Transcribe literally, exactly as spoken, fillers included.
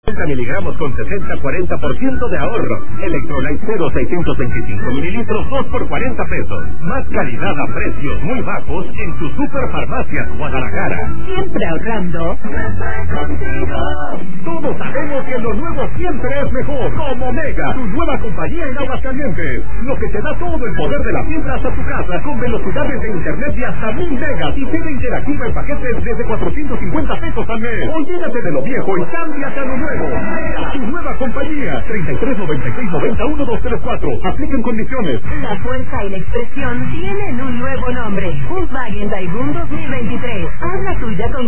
sesenta miligramos con sesenta a cuarenta por ciento de ahorro. Electrolyte cero seiscientos veinticinco mililitros, dos por cuarenta pesos. Más calidad a precios muy bajos en tu Superfarmacias Guadalajara. Siempre ahorrando. Todos sabemos que lo nuevo siempre es mejor. Como Mega, tu nueva compañía en Aguascalientes. Lo que te da todo el poder de la fibra hasta tu casa, con velocidades de internet de hasta mil megas y tele interactiva en paquetes desde cuatrocientos cincuenta pesos al mes. Olvídate de lo viejo y cámbiate a lo nuevo. Mega, tu nueva compañía. treinta y tres noventa y seis noventa uno dos tres cuatro. Apliquen condiciones. La fuerza y la expresión tienen un nuevo nombre. Volkswagen Daewoo dos mil veintitrés. Haz la tuya con